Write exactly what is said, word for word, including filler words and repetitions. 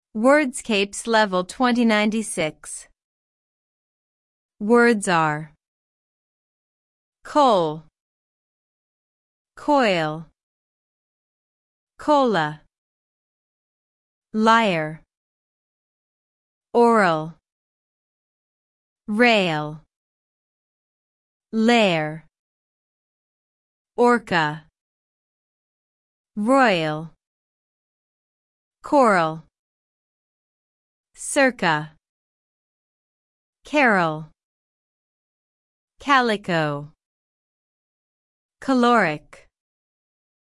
Wordscapes Level twenty ninety-six. Words are coal, coil, cola, lyre, oral, rail, lair, orca, royal, coral, circa, carol, calico, caloric.